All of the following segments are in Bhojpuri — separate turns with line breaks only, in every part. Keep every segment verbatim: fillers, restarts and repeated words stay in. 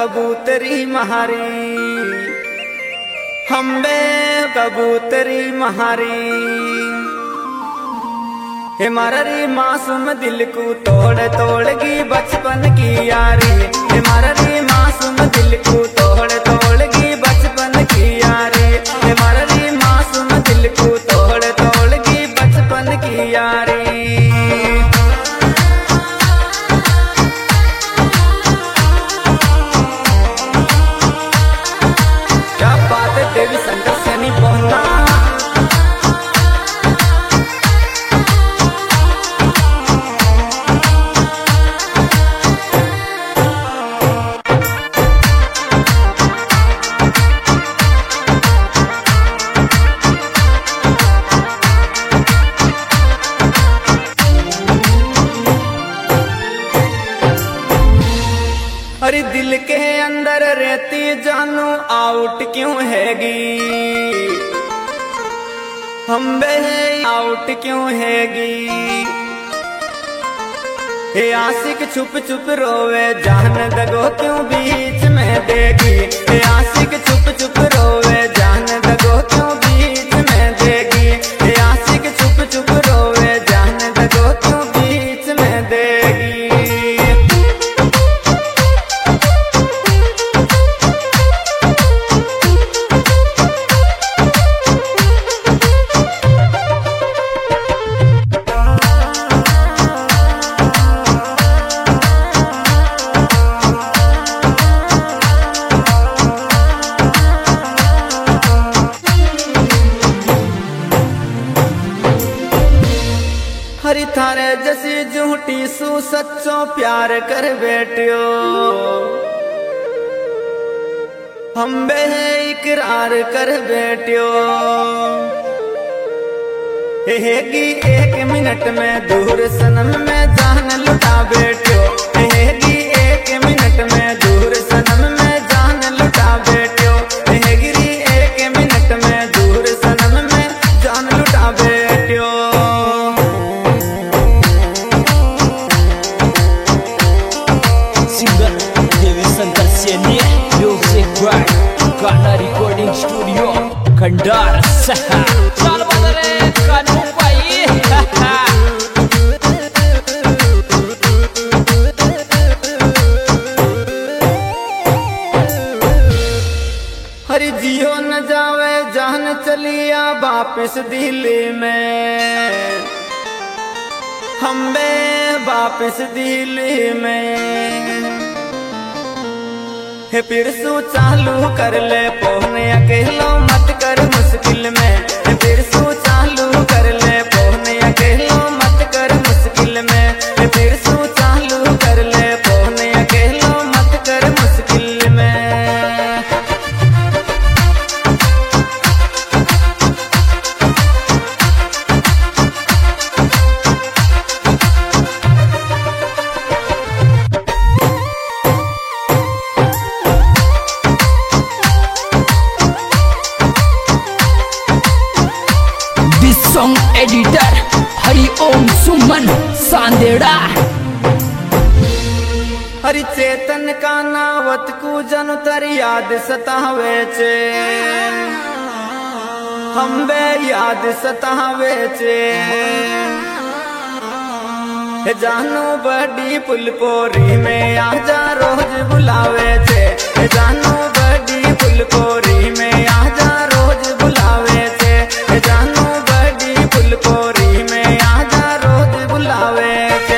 कबूतरी महारी, हम बे कबूतरी महारी। हे मारी मासूम दिल को तोड़ तोड़गी बचपन की यारी, हे मारी मासूम दिल को तोड़ तोड़गी बचपन की यारी, हे मारी मासूम दिल को तोड़ तोड़गी बचपन की यारी। क्या बात है देवी शंकर से नहीं बोलना। अरे दिल के अंदर रहती जानू आउट क्यों हैगी, हम बे आउट क्यों हैगी। हे आशिक छुप छुप रोवे जान दगो क्यों बीच में देगी, हे आशिक छुप छुप रोवे जान दगो क्यों बीच में देगी, हे आशिक छुप छुप रोवे जान दगो क्यों बीच में देगी। हरी थारे जैसी झूठी सू सच्चो प्यार कर बैठियो, हम बे इकरार कर बैठियो। हेगी एक मिनट में दूर सनम में जान लुटा बैठियो, हेगी एक मिनट में दूर सनम में जान लुटा बैठियो, हेगी एक मिनट में दूर सनम में जान लुटा बैठियो।
गाना रिकॉर्डिंग स्टूडियो खंडार सहा चल बदले कानू भाई।
हरी जियो न जावे जान चलिया वापिस दिल्ली में, हम बे वापिस दिल्ली में। हे फिर सू चालू कर ले फोन अकेलो मत कर मुश्किल में, हे फिर सू चालू कर ले फोन अकेलो मत कर मुश्किल में, हे फिर सू चालू कर ले फोन अकेलो मत कर मुश्किल में।
सॉन्ग एडिटर हरि ओम सुमन सांदेड़ा।
हरि चेतन का नावत को जन तर याद सतावे चे, हम बे याद सतावे चे। जानू बड़ी फुलपोरी में आजा रोज बुलावे चे, जानू बड़ी फुलपोरी में आजा रोज बुलावे चे, जानू फुलकोरी में आजा रोज बुलावे थे।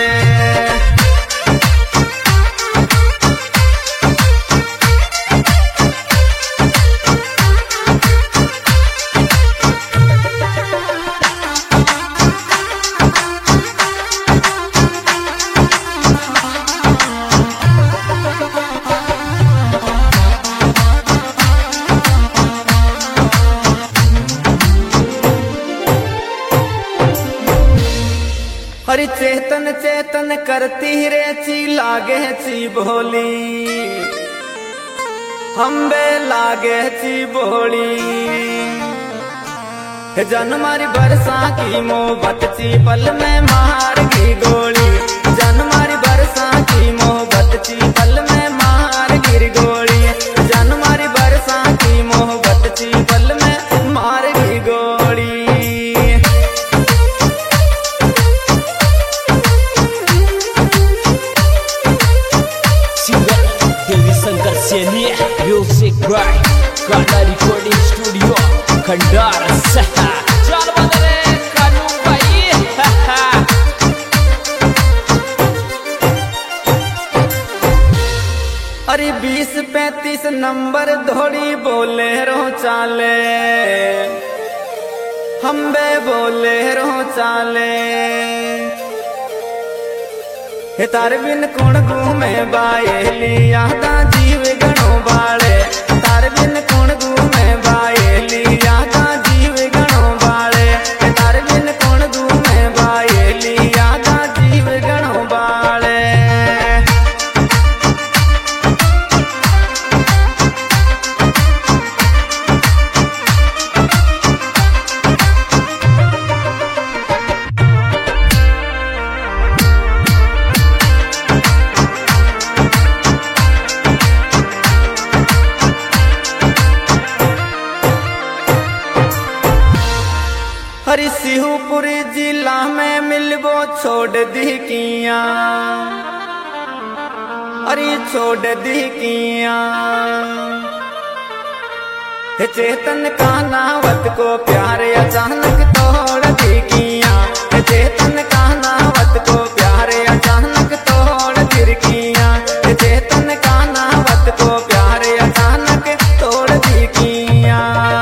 हरि चेतन चेतन करती रे ची लागे ची भोली, हम बे लागे ची भोली। जन मारी बरसा की मोहब्बत ची पल में मार की गोली, जन मारी बरसा की मोहब्बत ची पल में मार गिर गोली।
Seni Music by Kana Recording Studio Kandar Saha चल बदरे कानू भाई
अरे बीस पैंतीस नंबर धोड़ी बोले रो चाले हम बे बोले रो चाले हे तार बिन कौन घूमे बाएली यादा जीव गणो बाले तार बिन कौन घूमे बाएली यादा जीव गणो बाले हे तार बिन कौन घूमे बाएली यादा जीव गणो बाले हरी शिवपुरी जिला में मिलबो छोड़ दी किया अरे छोड़ दी किया चेतन का नावत को प्यार अचानक तोड़ दी किया चेतन का नावत को प्यार अचानक तोड़ दी किया चेतन का नावत को प्यार अचानक तोड़ दी किया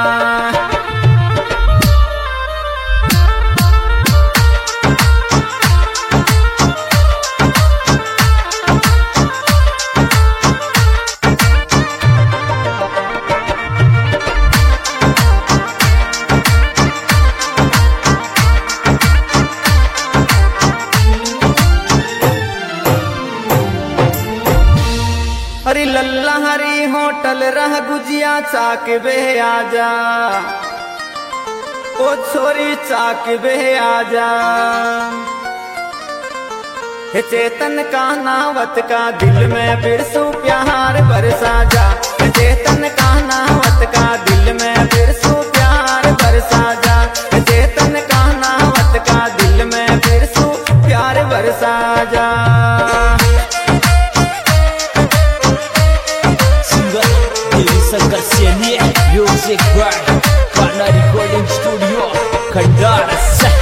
हरी लल्ला हरी होटल रह गुजिया चाक बे आजा ओ छोरी चाक बे आजा हे चेतन का नावत का दिल में फिर सु प्यार बरसा जा हे चेतन का नावत का दिल में फिर सु प्यार बरसा जा हे चेतन का नावत का दिल में फिर सु प्यार बरसा जा
Seni Music by Kana Recording Studio Kandar Saha